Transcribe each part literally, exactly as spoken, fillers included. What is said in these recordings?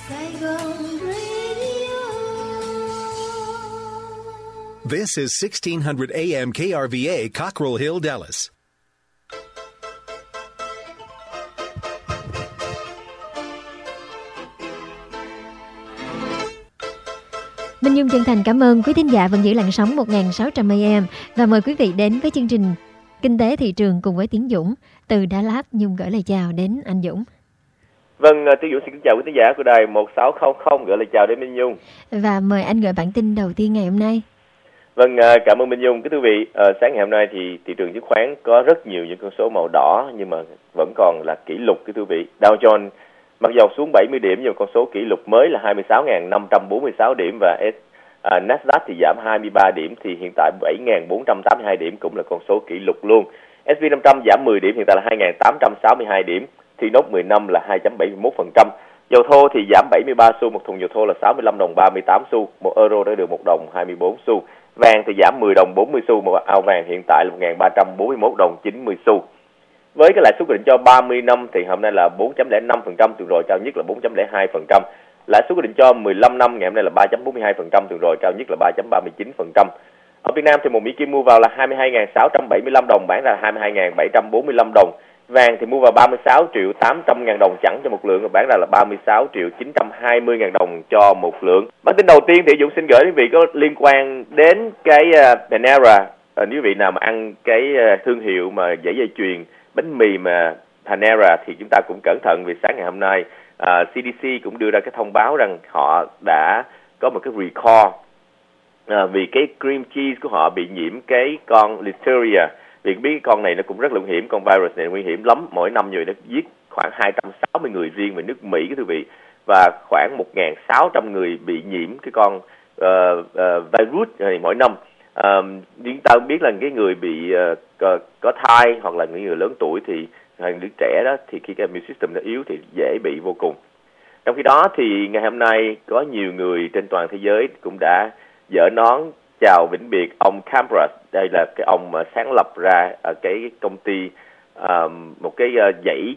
This is sixteen hundred A M K R V A, Cockrell Hill, Dallas. Minh Nhung chân thành cảm ơn quý thính giả vẫn giữ làn sóng một nghìn sáu trăm A M và mời quý vị đến với chương trình Kinh tế thị trường cùng với Tiến Dũng. Từ Đà Lạt, Nhung gửi lời chào đến anh Dũng. Vâng, Tiến Dũng xin kính chào quý thính giả của đài một sáu không không, gửi lời chào đến Minh Nhung. Và mời anh gửi bản tin đầu tiên ngày hôm nay. Vâng, cảm ơn Minh Nhung. Kính thưa quý vị, sáng ngày hôm nay thì thị trường chứng khoán có rất nhiều những con số màu đỏ nhưng mà vẫn còn là kỷ lục. Kính thưa quý vị, Dow Jones mặc dầu xuống bảy mươi điểm nhưng con số kỷ lục mới là hai mươi sáu nghìn năm trăm bốn mươi sáu điểm, và uh, Nasdaq thì giảm hai mươi ba điểm, thì hiện tại bảy nghìn bốn trăm tám mươi hai điểm cũng là con số kỷ lục luôn. ét and pê năm trăm giảm mười điểm, hiện tại là hai nghìn tám trăm sáu mươi hai điểm. Thì nốt mười năm là hai phẩy bảy mươi mốt phần trăm. Dầu thô thì giảm bảy mươi ba xu, một thùng dầu thô là sáu mươi lăm đồng ba mươi tám xu, một euro đã được một đồng hai mươi bốn xu. Vàng thì giảm mười đồng bốn mươi xu, một ao vàng hiện tại là một nghìn ba trăm bốn mươi mốt đồng chín mươi xu. Với cái lãi suất quy định cho ba mươi năm thì hôm nay là bốn phẩy không năm phần trăm, tuần rồi cao nhất là bốn phẩy không hai phần trăm. Lãi suất quy định cho mười lăm năm ngày hôm nay là ba phẩy bốn mươi hai phần trăm, tuần rồi cao nhất là ba phẩy ba mươi chín phần trăm. Ở Việt Nam thì một Mỹ Kim mua vào là hai mươi hai nghìn sáu trăm bảy mươi lăm đồng, bán ra là hai mươi hai nghìn bảy trăm bốn mươi lăm đồng. Vàng thì mua vào ba mươi sáu triệu tám trăm ngàn đồng chẵn cho một lượng, và bán ra là ba mươi sáu triệu chín trăm hai mươi ngàn đồng cho một lượng. Bản tin đầu tiên thì Dũng xin gửi đến quý vị có liên quan đến cái uh, Panera. Uh, nếu quý vị nào mà ăn cái uh, thương hiệu mà dãy dây chuyền bánh mì mà Panera thì chúng ta cũng cẩn thận, vì sáng ngày hôm nay uh, xê đê xê cũng đưa ra cái thông báo rằng họ đã có một cái recall uh, vì cái cream cheese của họ bị nhiễm cái con Listeria. Vì biết cái con này nó cũng rất là nguy hiểm, con virus này nguy hiểm lắm, mỗi năm rồi nó giết khoảng hai trăm sáu mươi người riêng về nước Mỹ cái thưa quý vị, và khoảng một nghìn sáu trăm người bị nhiễm cái con uh, uh, virus này mỗi năm. Uh, chúng ta biết là cái người bị uh, có, có thai hoặc là những người lớn tuổi thì hay đứa trẻ đó thì khi cái immune system nó yếu thì dễ bị vô cùng. Trong khi đó thì ngày hôm nay có nhiều người trên toàn thế giới cũng đã dỡ nón chào vĩnh biệt ông Camprus. Đây là cái ông mà sáng lập ra ở cái công ty um, một cái uh, dãy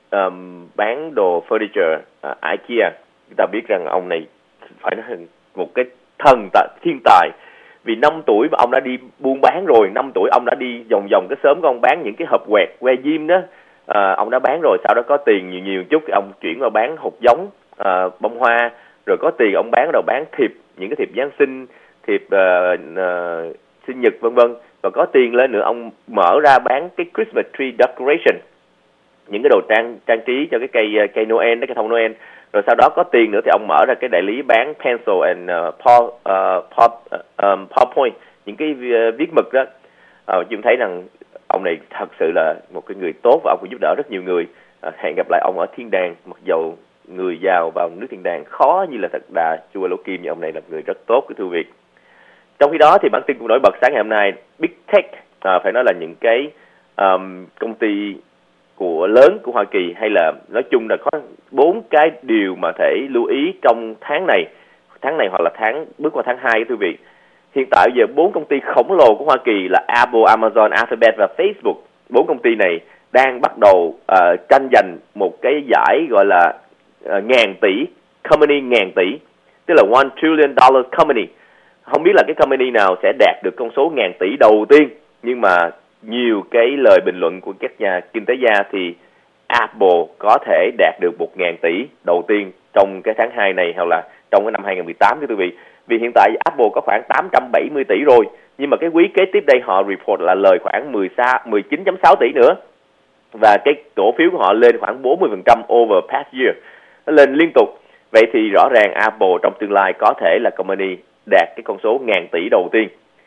um, bán đồ furniture uh, IKEA. Chúng ta biết rằng ông này phải nói một cái thần tài, thiên tài. Vì năm tuổi mà ông đã đi buôn bán rồi, năm tuổi ông đã đi vòng vòng cái xóm của ông bán những cái hộp quẹt que diêm đó. À, ông đã bán rồi, sau đó có tiền nhiều nhiều chút, ông chuyển vào bán hột giống, à, bông hoa, rồi có tiền ông bán đầu bán thiệp, những cái thiệp Giáng sinh, thiệp uh, uh, sinh nhật vân vân, và có tiền lên nữa ông mở ra bán cái Christmas tree decoration, những cái đồ trang trang trí cho cái cây cây Noel, cái thông Noel. Rồi sau đó có tiền nữa thì ông mở ra cái đại lý bán pencil and uh, paw, uh, paw, uh, um, PowerPoint, những cái uh, viết mực đó. Uh, chúng thấy rằng ông này thật sự là một cái người tốt và ông cũng giúp đỡ rất nhiều người. Uh, hẹn gặp lại ông ở thiên đàng, mặc dầu người giàu vào nước thiên đàng khó như là thật đà chùa Lỗ Kim, nhưng ông này là người rất tốt cái thưa quý vị. Trong khi đó thì bản tin cũng nổi bật sáng ngày hôm nay, Big Tech, uh, phải nói là những cái um, công ty của lớn của Hoa Kỳ, hay là nói chung là có bốn cái điều mà thể lưu ý trong tháng này, tháng này hoặc là tháng bước qua tháng hai thưa quý vị. Hiện tại giờ bốn công ty khổng lồ của Hoa Kỳ là Apple, Amazon, Alphabet và Facebook. Bốn công ty này đang bắt đầu uh, tranh giành một cái giải gọi là uh, ngàn tỷ, company ngàn tỷ, tức là one trillion dollar company. Không biết là cái company nào sẽ đạt được con số ngàn tỷ đầu tiên, nhưng mà nhiều cái lời bình luận của các nhà kinh tế gia thì Apple có thể đạt được một ngàn tỷ đầu tiên trong cái tháng hai này, hoặc là trong cái năm hai không một tám, thưa quý vị. Vì hiện tại Apple có khoảng tám trăm bảy mươi tỷ rồi, nhưng mà cái quý kế tiếp đây họ report là lời khoảng mười chín phẩy sáu tỷ nữa, và cái cổ phiếu của họ lên khoảng bốn mươi phần trăm over past year, nó lên liên tục. Vậy thì rõ ràng Apple trong tương lai có thể là company đạt cái con số ngàn tỷ đầu tiên.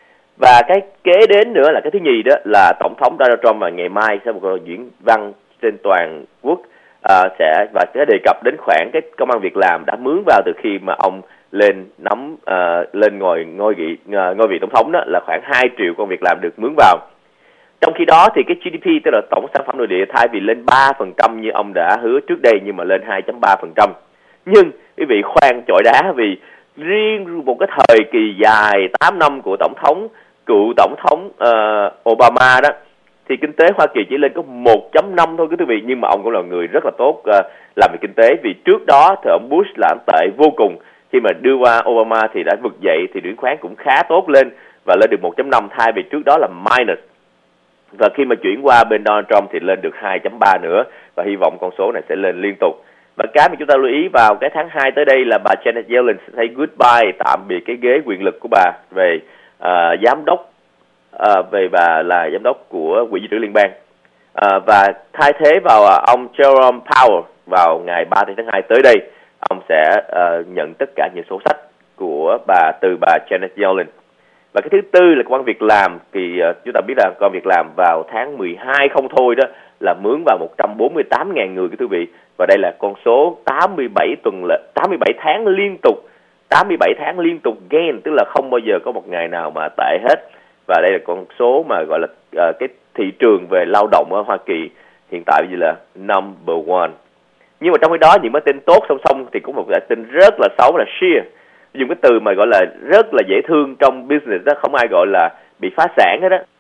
Và cái kế đến nữa là cái thứ nhì, đó là Tổng thống Donald Trump mà ngày mai sẽ một diễn văn trên toàn quốc uh, sẽ và sẽ đề cập đến khoản cái công ăn việc làm đã mướn vào từ khi mà ông lên nắm uh, lên ngồi ngôi vị uh, ngôi vị tổng thống, đó là khoảng hai triệu công việc làm được mướn vào. Trong khi đó thì cái giê đê pê, tức là tổng sản phẩm nội địa, thay vì lên ba phần trăm như ông đã hứa trước đây, nhưng mà lên hai phẩy ba phần trăm. Nhưng quý vị khoan chọi đá, vì riêng một cái thời kỳ dài tám năm của tổng thống cựu tổng thống uh, Obama đó, thì kinh tế Hoa Kỳ chỉ lên có một chấm năm thôi quý vị, nhưng mà ông cũng là người rất là tốt uh, làm về kinh tế, vì trước đó thì ông Bush là ông tệ vô cùng, khi mà đưa qua Obama thì đã vực dậy thì điểm khoán cũng khá tốt lên và lên được một chấm năm thay vì trước đó là minus. Và khi mà chuyển qua bên Donald Trump thì lên được hai chấm ba nữa, và hy vọng con số này sẽ lên liên tục. Và cái mà chúng ta lưu ý vào cái tháng hai tới đây là bà Janet Yellen sẽ say goodbye, tạm biệt cái ghế quyền lực của bà về uh, giám đốc, uh, về bà là giám đốc của Quỹ dự trữ liên bang, uh, và thay thế vào uh, ông Jerome Powell vào ngày ba tháng hai tới đây. Ông sẽ uh, nhận tất cả những sổ sách của bà từ bà Janet Yellen. Và cái thứ tư là công việc làm, thì uh, chúng ta biết là công việc làm vào tháng mười hai không thôi đó là mướn vào một trăm bốn mươi tám nghìn người quý vị. Và đây là con số tám mươi bảy tuần lễ, tám mươi bảy tháng liên tục, tám mươi bảy tháng liên tục gain, tức là không bao giờ có một ngày nào mà tệ hết. Và đây là con số mà gọi là uh, cái thị trường về lao động ở Hoa Kỳ hiện tại như là number one. Nhưng mà trong cái đó những cái tin tốt song song thì cũng một cái tin rất là xấu là sheer. Dùng cái từ mà gọi là rất là dễ thương trong business đó, không ai gọi là bị phá sản hết á.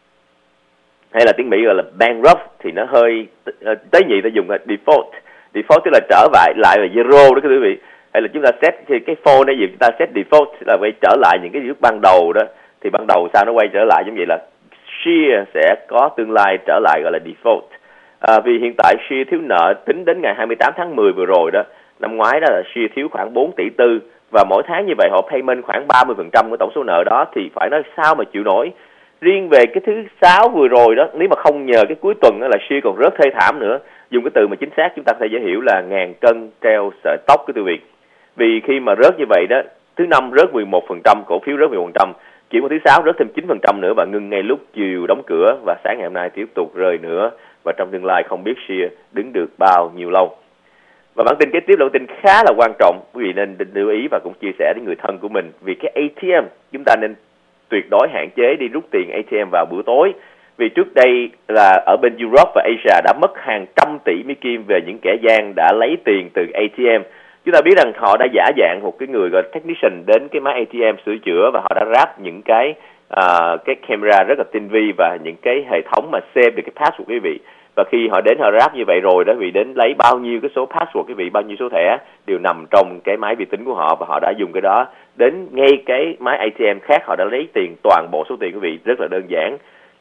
Hay là tiếng Mỹ gọi là bankrupt thì nó hơi tế nhị, ta dùng là default. Default tức là trở lại lại là zero đó quý vị. Hay là chúng ta set thì cái phone này chúng ta set default là quay trở lại những cái lúc ban đầu đó, thì ban đầu sao nó quay trở lại giống vậy là sheer sẽ có tương lai trở lại gọi là default. À, vì hiện tại sheer thiếu nợ tính đến ngày hai mươi tám tháng mười vừa rồi đó, năm ngoái đó là sheer thiếu khoảng bốn tỷ tư, và mỗi tháng như vậy họ payment khoảng ba mươi phần trăm của tổng số nợ đó, thì phải nói sao mà chịu nổi. Riêng về cái thứ sáu vừa rồi đó, nếu mà không nhờ cái cuối tuần đó là sheer còn rất thê thảm nữa. Dùng cái từ mà chính xác chúng ta có thể dễ hiểu là ngàn cân treo sợi tóc của quý vị. Vì khi mà rớt như vậy đó, thứ năm rớt mười một phần trăm, cổ phiếu rớt mười một phần trăm, chuyển qua thứ sáu rớt thêm chín phần trăm nữa và ngừng ngay lúc chiều đóng cửa, và sáng ngày hôm nay tiếp tục rơi nữa, và trong tương lai không biết sheer đứng được bao nhiêu lâu. Và bản tin kế tiếp là bản tin khá là quan trọng, quý vị nên lưu ý và cũng chia sẻ đến người thân của mình. Vì cái a tê em chúng ta nên tuyệt đối hạn chế đi rút tiền a tê em vào buổi tối. Vì trước đây là ở bên Europe và Asia đã mất hàng trăm tỷ Mỹ Kim về những kẻ gian đã lấy tiền từ a tê em. Chúng ta biết rằng họ đã giả dạng một cái người gọi technician đến cái máy a tê em sửa chữa, và họ đã ráp những cái uh, cái camera rất là tinh vi và những cái hệ thống mà save được cái password quý vị. Và khi họ đến họ ráp như vậy rồi đó, vì đến lấy bao nhiêu cái số password quý vị, bao nhiêu số thẻ đều nằm trong cái máy vi tính của họ, và họ đã dùng cái đó đến ngay cái máy a tê em khác, họ đã lấy tiền toàn bộ số tiền quý vị, rất là đơn giản.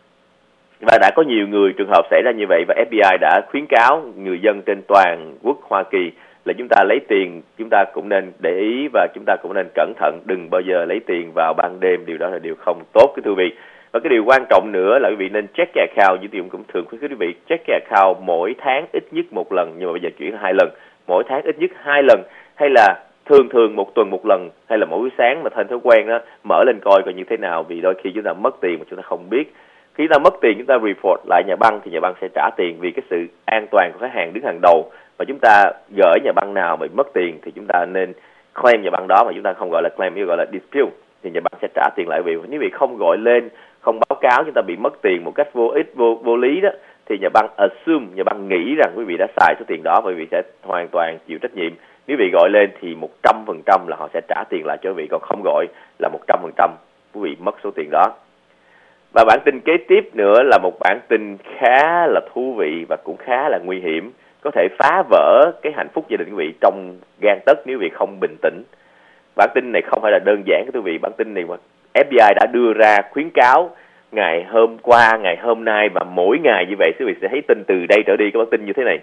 Và đã có nhiều người trường hợp xảy ra như vậy, và ép bê i đã khuyến cáo người dân trên toàn quốc Hoa Kỳ là chúng ta lấy tiền, chúng ta cũng nên để ý và chúng ta cũng nên cẩn thận, đừng bao giờ lấy tiền vào ban đêm, điều đó là điều không tốt quý vị. Và cái điều quan trọng nữa là quý vị nên check cái account, như tôi cũng thường khuyến khích quý vị check cái account mỗi tháng ít nhất một lần, nhưng mà bây giờ chuyển hai lần, mỗi tháng ít nhất hai lần, hay là thường thường một tuần một lần, hay là mỗi buổi sáng mà thành thói quen đó, mở lên coi coi như thế nào, vì đôi khi chúng ta mất tiền mà chúng ta không biết. Khi chúng ta mất tiền chúng ta report lại nhà băng thì nhà băng sẽ trả tiền, vì cái sự an toàn của khách hàng đứng hàng đầu. Và chúng ta gửi nhà băng nào mà mất tiền thì chúng ta nên claim nhà băng đó, mà chúng ta không gọi là claim, mà gọi là dispute, thì nhà băng sẽ trả tiền lại. Vì nếu vị không gọi lên, không báo cáo chúng ta bị mất tiền một cách vô ích, vô, vô lý đó, thì nhà băng assume, nhà băng nghĩ rằng quý vị đã xài số tiền đó, và quý vị sẽ hoàn toàn chịu trách nhiệm. Nếu vị gọi lên thì một trăm phần trăm là họ sẽ trả tiền lại cho quý vị, còn không gọi là một trăm phần trăm quý vị mất số tiền đó. Và bản tin kế tiếp nữa là một bản tin khá là thú vị và cũng khá là nguy hiểm, có thể phá vỡ cái hạnh phúc gia đình quý vị trong gang tấc nếu quý vị không bình tĩnh. Bản tin này không phải là đơn giản quý vị, bản tin này mà ép bê i đã đưa ra khuyến cáo ngày hôm qua, ngày hôm nay và mỗi ngày như vậy, quý vị sẽ thấy tin từ đây trở đi cái bản tin như thế này.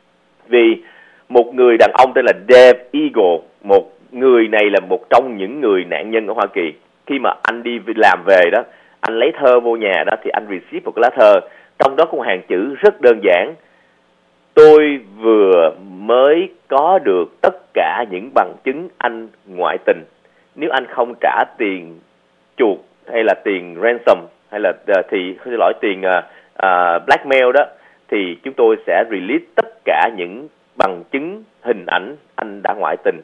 Vì một người đàn ông tên là Dave Eagle, một người này là một trong những người nạn nhân ở Hoa Kỳ. Khi mà anh đi làm về đó, anh lấy thơ vô nhà đó thì anh receive một cái lá thơ, trong đó có một hàng chữ rất đơn giản: tôi vừa mới có được tất cả những bằng chứng anh ngoại tình. Nếu anh không trả tiền chuộc hay là tiền ransom hay là uh, thì xin lỗi tiền uh, uh, blackmail đó, thì chúng tôi sẽ release tất cả những bằng chứng hình ảnh anh đã ngoại tình.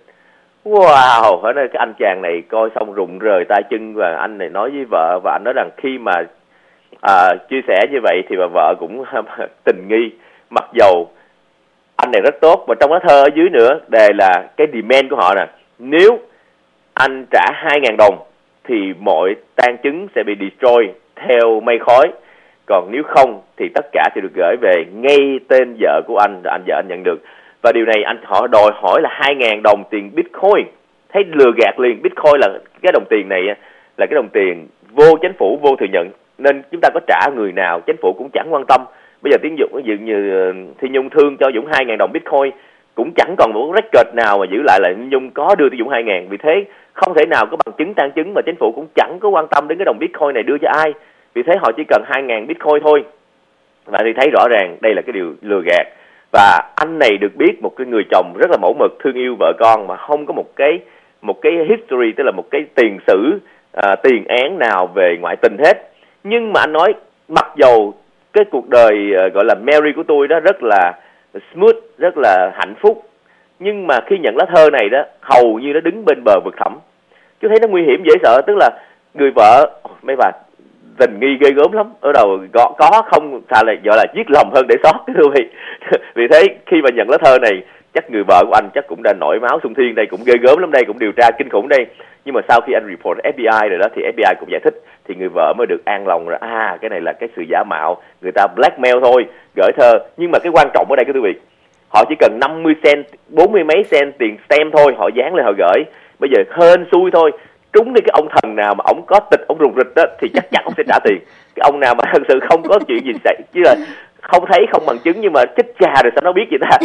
Wow, ở đây cái anh chàng này coi xong rụng rời tay chân, và anh này nói với vợ, và anh nói rằng khi mà à, chia sẻ như vậy thì bà vợ cũng tình nghi, mặc dầu anh này rất tốt. Và trong lá thơ ở dưới nữa đề là cái demand của họ nè: nếu anh trả hai ngàn đồng thì mọi tang chứng sẽ bị destroy theo mây khói. Còn nếu không thì tất cả sẽ được gửi về ngay tên vợ của anh, rồi anh vợ anh nhận được. Và điều này anh họ đòi hỏi là hai nghìn đồng tiền Bitcoin. Thấy lừa gạt liền. Bitcoin là cái đồng tiền này là cái đồng tiền vô chính phủ, vô thừa nhận, nên chúng ta có trả người nào chính phủ cũng chẳng quan tâm. Bây giờ Tiến Dũng ví dụ như Thi Nhung thương cho Dũng hai nghìn đồng Bitcoin, cũng chẳng còn một record nào mà giữ lại là Nhung có đưa cho Dũng hai nghìn. Vì thế không thể nào có bằng chứng tang chứng, mà chính phủ cũng chẳng có quan tâm đến cái đồng Bitcoin này đưa cho ai. Vì thế họ chỉ cần hai nghìn Bitcoin thôi. Và thì thấy rõ ràng đây là cái điều lừa gạt. Và anh này được biết một cái người chồng rất là mẫu mực, thương yêu vợ con mà không có một cái một cái history, tức là một cái tiền sử à, tiền án nào về ngoại tình hết. Nhưng mà anh nói mặc dầu cái cuộc đời à, gọi là marry của tôi đó rất là smooth, rất là hạnh phúc, nhưng mà khi nhận lá thơ này đó, hầu như nó đứng bên bờ vực thẳm. Chứ thấy nó nguy hiểm dễ sợ. Tức là người vợ, mấy bà tình nghi ghê gớm lắm. Ở đầu có, có không thà là gọi là giết lòng hơn để xót, thưa quý vị. Vì thế khi mà nhận lá thơ này, chắc người vợ của anh chắc cũng đã nổi máu xung thiên đây, cũng ghê gớm lắm đây, cũng điều tra kinh khủng đây. Nhưng mà sau khi anh report ép bê i rồi đó thì ép bê i cũng giải thích, thì người vợ mới được an lòng rồi. À, cái này là cái sự giả mạo, người ta blackmail thôi, gửi thơ. Nhưng mà cái quan trọng ở đây, quý vị, họ chỉ cần năm mươi cent, bốn mươi mấy cent tiền stamp thôi, họ dán lên họ gửi. Bây giờ hên xui thôi, trúng đi cái ông thần nào mà ông có tịch, ông rùng rịch đó, thì chắc chắn ông sẽ trả tiền. Cái ông nào mà thật sự không có chuyện gì xảy, chứ là không thấy, không bằng chứng, nhưng mà chích trà rồi sao nó biết vậy ta.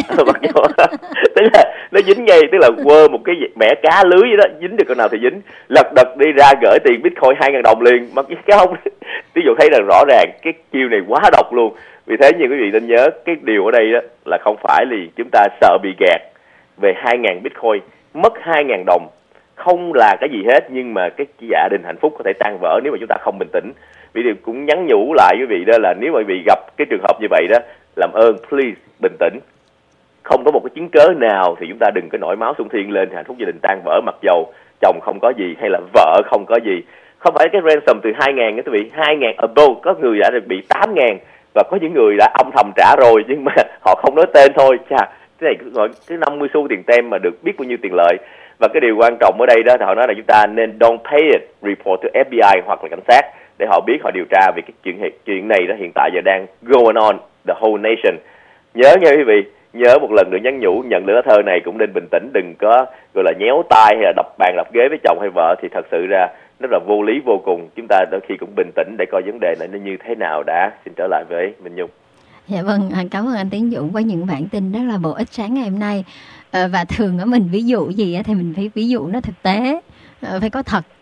Tức là nó dính ngay, tức là quơ một cái mẻ cá lưới vậy đó, dính được con nào thì dính, lật đật đi ra gửi tiền Bitcoin hai nghìn đồng liền. Mà cái ông ví dụ thấy là rõ ràng cái chiêu này quá độc luôn. Vì thế như quý vị nên nhớ, cái điều ở đây đó là không phải là chúng ta sợ bị gạt về hai nghìn Bitcoin, mất hai nghìn đồng không là cái gì hết, nhưng mà cái gia đình hạnh phúc có thể tan vỡ nếu mà chúng ta không bình tĩnh. Vì điều cũng nhắn nhủ lại quý vị đó là nếu mà quý vị gặp cái trường hợp như vậy đó, làm ơn please bình tĩnh. Không có một cái chứng cớ nào thì chúng ta đừng có nổi máu xung thiên lên thì hạnh phúc gia đình tan vỡ, mặc dầu chồng không có gì hay là vợ không có gì. Không phải cái ransom từ hai nghìn quý vị, hai nghìn above, có người đã được bị tám nghìn và có những người đã âm thầm trả rồi, nhưng mà họ không nói tên thôi. Chà, cái này gọi cái năm mươi xu tiền tem mà được biết bao nhiêu tiền lợi. Và cái điều quan trọng ở đây đó, họ nói là chúng ta nên don't pay it, report to ép bê i hoặc là cảnh sát để họ biết, họ điều tra về cái chuyện chuyện này đó hiện tại giờ đang going on the whole nation. Nhớ nha quý vị, nhớ một lần nữa nhắn nhủ, nhận được lá thơ này cũng nên bình tĩnh, đừng có gọi là nhéo tai hay là đập bàn đập ghế với chồng hay vợ, thì thật sự ra rất là vô lý vô cùng. Chúng ta đôi khi cũng bình tĩnh để coi vấn đề này nó như thế nào đã. Xin trở lại với Minh Nhung. Dạ vâng, cảm ơn anh Tiến Dũng với những bản tin rất là bổ ích sáng ngày hôm nay. À, và thường ở mình ví dụ gì thì mình phải ví dụ nó thực tế, à, phải có thật.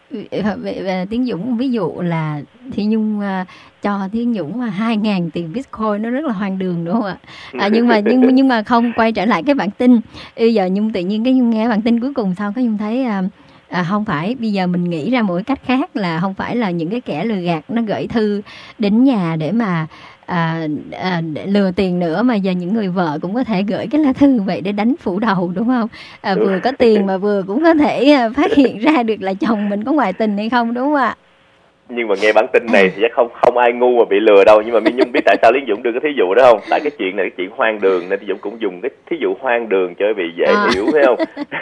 Về Tiến Dũng ví dụ là Thi Nhung uh, cho Tiến Dũng hai nghìn tiền Bitcoin, nó rất là hoang đường đúng không ạ? À, nhưng mà nhưng nhưng mà không, quay trở lại cái bản tin. Bây giờ Nhung tự nhiên cái Nhung nghe bản tin cuối cùng sau cái Nhung thấy uh, À, không phải, bây giờ mình nghĩ ra một cái cách khác là không phải là những cái kẻ lừa gạt nó gửi thư đến nhà để mà à, à, để lừa tiền nữa, mà giờ những người vợ cũng có thể gửi cái lá thư vậy để đánh phủ đầu đúng không? À, vừa có tiền mà vừa cũng có thể phát hiện ra được là chồng mình có ngoại tình hay không, đúng không ạ? Nhưng mà nghe bản tin này thì chắc không không ai ngu mà bị lừa đâu. Nhưng mà Minh Nhung biết tại sao Lý Dũng đưa cái thí dụ đó không? Tại cái chuyện này cái chuyện hoang đường nên Lý Dũng cũng dùng cái thí dụ hoang đường cho quý vị dễ à. hiểu, phải không?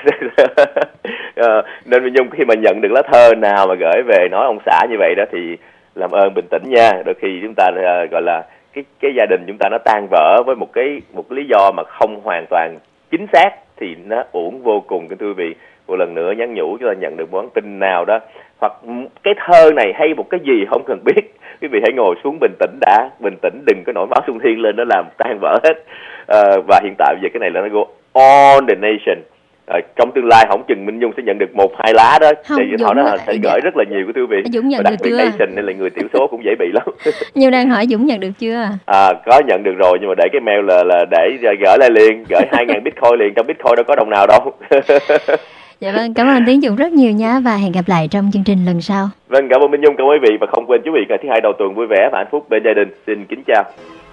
à, nên Minh Nhung khi mà nhận được lá thơ nào mà gửi về nói ông xã như vậy đó thì làm ơn bình tĩnh nha. Đôi khi chúng ta uh, gọi là cái cái gia đình chúng ta nó tan vỡ với một cái một cái lý do mà không hoàn toàn chính xác thì nó uổng vô cùng. Cái thưa quý vị, một lần nữa nhắn nhủ chúng ta nhận được một bản tin nào đó hoặc cái thơ này hay một cái gì không cần biết, quý vị hãy ngồi xuống bình tĩnh đã, bình tĩnh, đừng có nổi máu xung thiên lên nó làm tan vỡ hết. À, và hiện tại bây giờ cái này là nó go on the nation. À, trong tương lai không chừng Minh Nhung sẽ nhận được một hai lá đó, không, thì họ nó sẽ gửi rất là nhiều của quý vị. Dũng nhận và đặc được biệt chưa? Nation nên là người thiểu số cũng dễ bị lắm. Nhiều đang hỏi Dũng nhận được chưa? À, có nhận được rồi, nhưng mà để cái mail là là để gửi lại liền, gửi hai nghìn Bitcoin liền, trong Bitcoin đâu có đồng nào đâu. Dạ vâng, cảm ơn Tiến Dũng rất nhiều nha, và hẹn gặp lại trong chương trình lần sau. Vâng, cảm ơn Minh Nhung, cảm ơn quý vị, và không quên quý vị ngày thứ hai đầu tuần vui vẻ và hạnh phúc bên gia đình. Xin kính chào.